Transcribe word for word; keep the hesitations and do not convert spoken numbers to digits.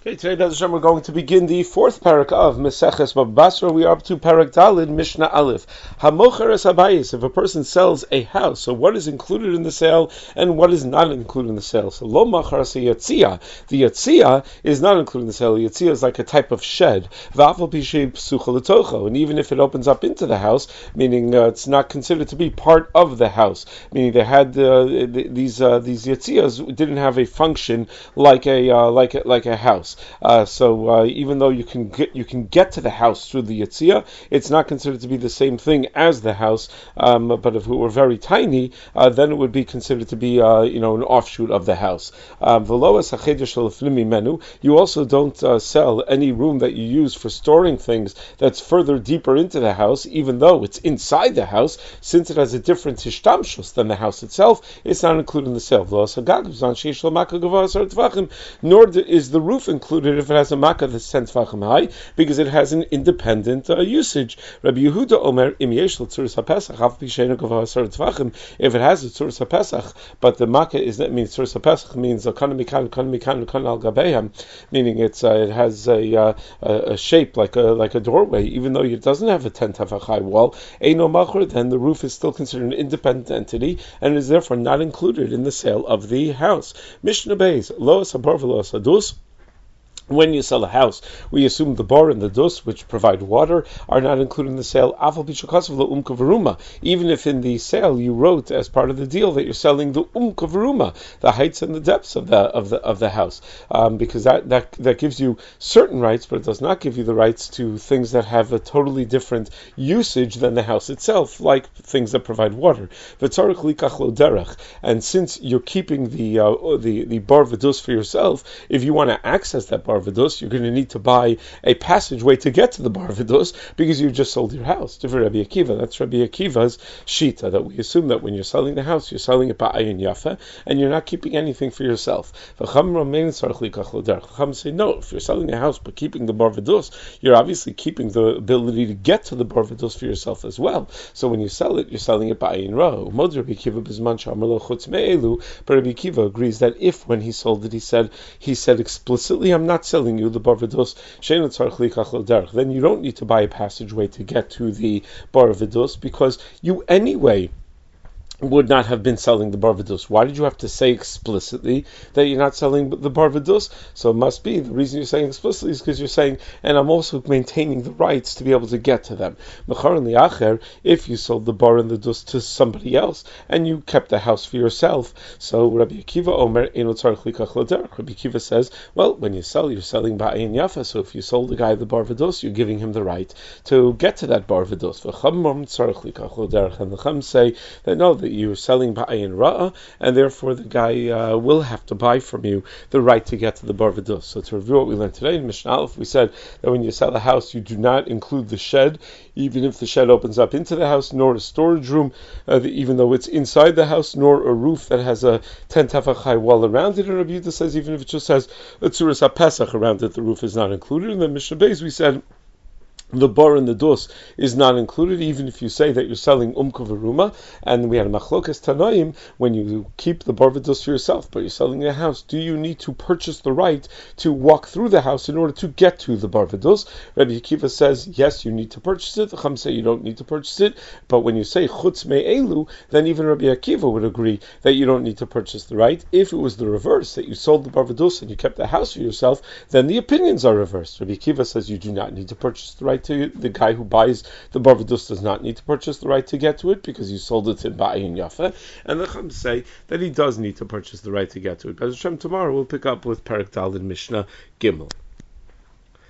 Okay, today, Bez Hashem, we're going to begin the fourth parak of Meseches Bava Basra. We are up to parak Dalid, Mishnah Aleph. Hamocher es habayis. If a person sells a house, so what is included in the sale and what is not included in the sale? So lo machar es yatzia. The yatzia is not included in the sale. The yatzia is like a type of shed. V'afal pi shei psucha l'tocho. And even if it opens up into the house, meaning uh, it's not considered to be part of the house, meaning they had uh, these uh, these yatzias didn't have a function like a uh, like a, like a house. Uh, so uh, even though you can get you can get to the house through the Yetzia, it's not considered to be the same thing as the house. Um, but if it were very tiny, uh, then it would be considered to be uh, you know an offshoot of the house. Um, you also don't uh, sell any room that you use for storing things that's further deeper into the house, even though it's inside the house, since it has a different hishtamshus than the house itself. It's not included in the sale. Nor is the roof included if it has a makkah that's ten tefachim high, because it has an independent uh, usage. Rabbi Yehuda Omer, im yesh l'tzuras hapesach, af pisheinu gavah asar tefachim. If it has a tzuras hapesach, but the makkah is that means tzuras hapesach means a kana mikan, kana mikan, kana al gabeim, meaning it's uh, it has a, uh, a shape like a like a doorway, even though it doesn't have a ten tefach high wall. Eino machur, then the roof is still considered an independent entity and is therefore not included in the sale of the house. Mishnah Beis, lo sabor v'lo sadus. When you sell a house, we assume the bar and the dus, which provide water, are not included in the sale. Even if in the sale you wrote as part of the deal that you're selling the umkavaruma, the heights and the depths of the of the of the house, um, because that, that that gives you certain rights, but it does not give you the rights to things that have a totally different usage than the house itself, like things that provide water. And since you're keeping the uh, the the bar v'dus for yourself, if you want to access that bar Vidus, you're going to need to buy a passageway to get to the bar Vidus because you just sold your house. To Rabbi Akiva, that's Rabbi Akiva's shita, that we assume that when you're selling the house, you're selling it by ayin yafa, and you're not keeping anything for yourself. Chacham say no. If you're selling the house but keeping the bar Vidus, you're obviously keeping the ability to get to the bar Vidus for yourself as well. So when you sell it, you're selling it by ayin ra. But Rabbi Akiva agrees that if when he sold it, he said he said explicitly, "I'm not selling you the bar vidus," then you don't need to buy a passageway to get to the bar vidus, because you anyway would not have been selling the bar vidus. Why did you have to say explicitly that you're not selling the bar vidus? So it must be, the reason you're saying explicitly is because you're saying, and I'm also maintaining the rights to be able to get to them. If you sold the bar and the dus to somebody else, and you kept the house for yourself, so Rabbi Akiva Omer, Rabbi Akiva says, well, when you sell, you're selling ba'ayin yafa, so if you sold the guy the bar vidus, you're giving him the right to get to that bar vidus. And the Chum say that no, that you're selling ba'ayin ra'ah, and therefore the guy uh, will have to buy from you the right to get to the bar vidus. So to review what we learned today in Mishnah Aleph, we said that when you sell a house, you do not include the shed, even if the shed opens up into the house, nor a storage room, uh, the, even though it's inside the house, nor a roof that has a ten tefach high wall around it. And Rabbi Yehuda says even if it just has a tzuras hapesach around it, the roof is not included. And then Mishnah Beis, we said the bar and the dus is not included, even if you say that you're selling umkavaruma. And we had a machlokas tanaim, when you keep the bar v'dus for yourself, but you're selling a house, do you need to purchase the right to walk through the house in order to get to the bar v'dus? Rabbi Akiva says, yes, you need to purchase it. The Chum say you don't need to purchase it. But when you say chutz me'elu, then even Rabbi Akiva would agree that you don't need to purchase the right. If it was the reverse, that you sold the bar v'dus and you kept the house for yourself, then the opinions are reversed. Rabbi Akiva says you do not need to purchase the right to the guy who buys the bar vidus does not need to purchase the right to get to it because you sold it in ba'ayin yafa, and the Chum say that he does need to purchase the right to get to it. Bez Hashem, tomorrow we'll pick up with Parak Dalid Mishnah Gimel.